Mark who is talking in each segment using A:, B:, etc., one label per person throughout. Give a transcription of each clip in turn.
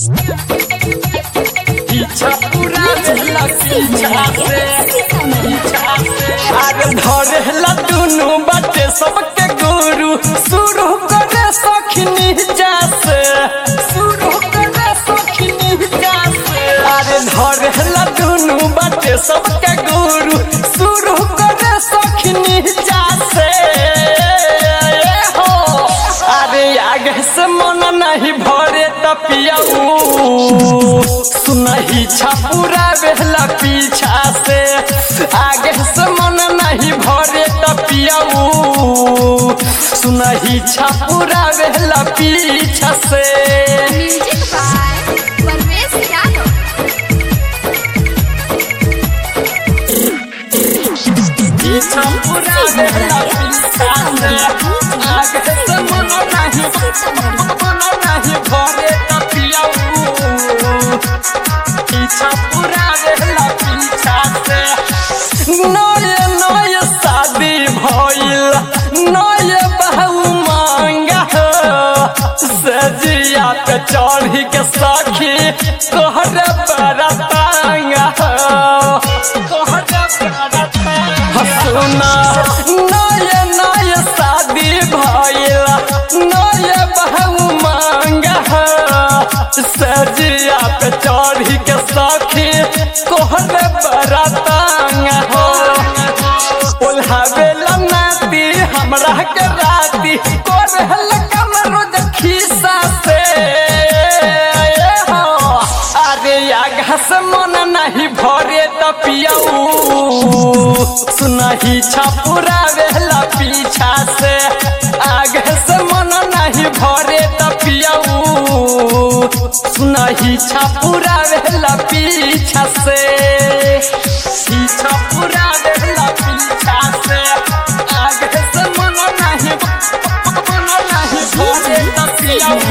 A: पीछा पूरा रहला पीछा से आगे धरेला दुनु बाटे सबके गुरु शुरू करे सखनी जासे शुरू करे सखनी जासे आगे धरेला दुनु बाटे सबके गुरु शुरू करे सखनी जासे हो अरे आगे से मन नहीं भरे तपियाऊ सुनही छपुरा बेहला पीछा से आगे से मन नहीं भरे तपियाऊ सुनही छपुरा बेहला पीछा से
B: म्यूजिक बाय परवेश यादव।
A: छपुरा बेहला पीछा से आगे से मन नहीं भरे तपियाऊ छपुरा रहला पीछा से नए नए शादी भइल नए बहू मांगा सजिया पे चढ़ी के सखी तोहर बरतांगा सुना नए नए शादी भइल नए बहू मांगा सजिया पे चढ़ी के सखी तोहर बरतांगा हो ओल्हावेला नाती हमरा के राती कोरहल कमरो खीसा से हो अरे आगा से मन नहीं भरे तपियाऊ सुनही छपुरा वेला पीछा से आगे से मन नहीं भरे तपियाऊ सुनही छपुरा वेला पीछा से छपुरा वेला पीछा से आगे से मन नहीं भरे तपियाऊ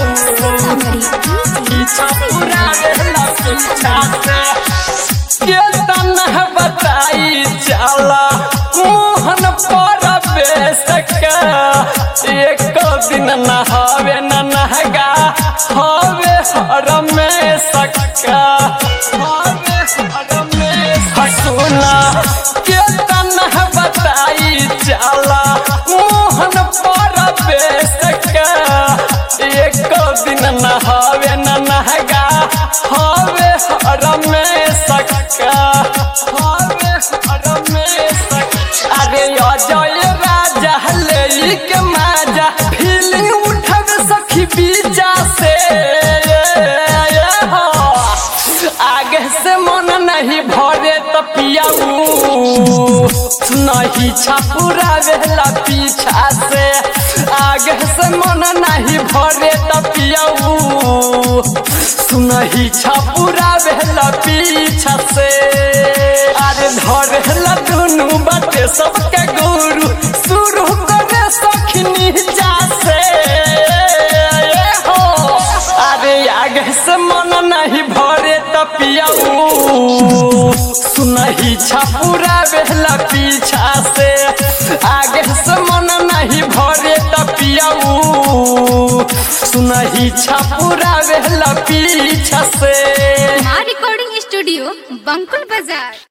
A: छपुरा वेला पीछा से केतन बताई चला मोहन पर बेसका एक दिन नहावे न नहगा हवे रमेश का हवे रमेश सुना केतन बताई चला मोहन पर बेसका एक दिन नहावे न नहगा हवे रमेश का हवे रमेश अरे अजय राजा ले के माजा फीलिंग उठब सखी बीजा से हो आगे से मन नहीं भरे तपियाऊ नहीं छपुरा वेला पीछा से आगे से मन नहीं भरे तपियाऊ सुनही छपुरा वेला पीछा से अरे धरेला दुनु बाटे सबके गुरु शुरू करे सखनी जासे हो अरे आगे से मन नहीं भरे तपियाऊ सुनही छपुरा वेला पीछा से आगे से मन नहीं भरे तपियाऊ सुनही छपुरा वेला पीछा से
B: रिकॉर्डिंग स्टूडियो बंकुल बाजार।